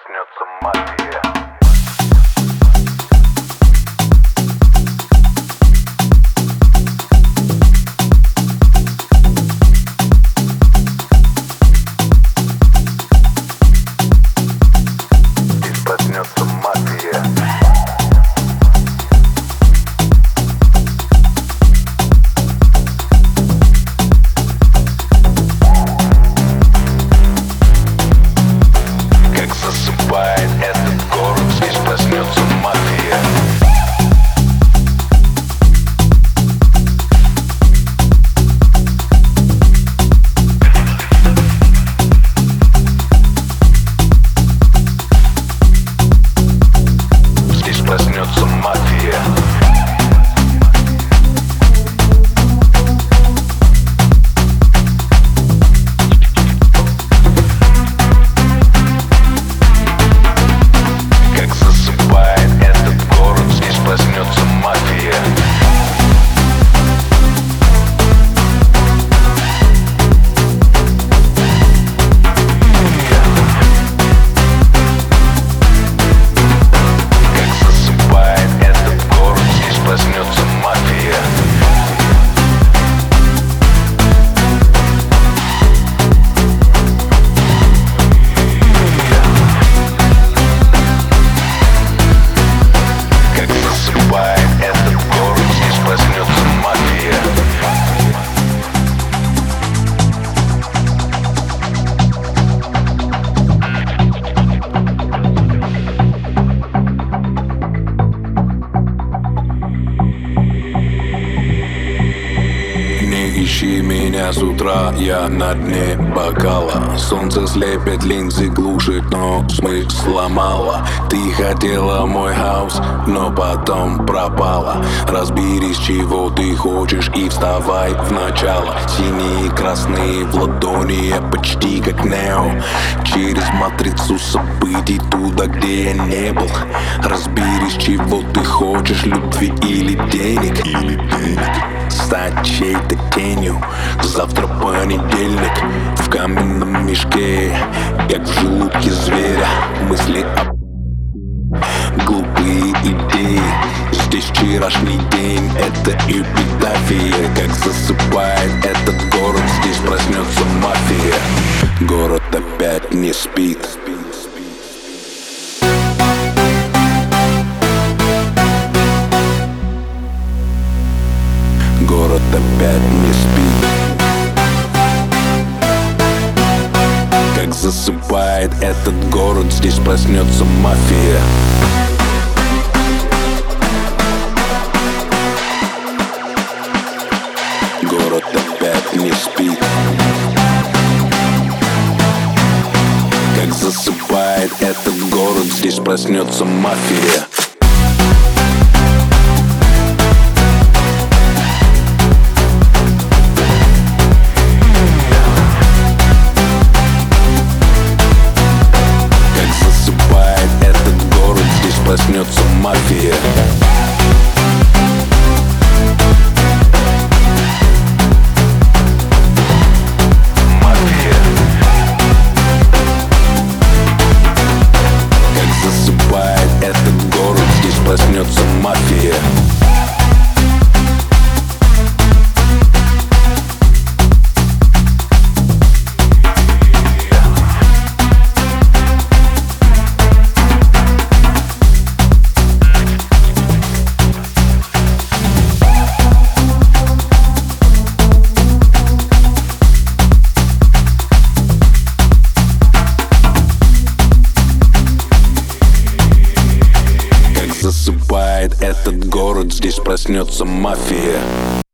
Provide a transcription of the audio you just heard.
проснется мафия. Этот город, здесь проснется мафия. Здесь проснется мафия. Ищи меня с утра, я на дне бокала. Солнце слепит, линзы глушит, но смысла мало. Ты хотела мой хаус, но потом пропала. Разберись, чего ты хочешь, и вставай в начало. Синие и красные в ладони, я почти как Нео. Через матрицу событий туда, где я не был. Разберись, чего ты хочешь, любви или денег. Стать чьей-то тенью. Завтра понедельник, в каменном мешке, как в желудке зверя. Мысли о глупые идеи. Здесь вчерашний день, это эпитафия. Как засыпает этот город, здесь проснется мафия. Город опять не спит. Город опять не спит. Как засыпает этот город, здесь проснется мафия. Город опять не спит. Как засыпает этот город, здесь проснется мафия. Проснется мафия. Мафия. Как засыпает этот город, здесь проснется мафия. Засыпает этот город, здесь проснется мафия.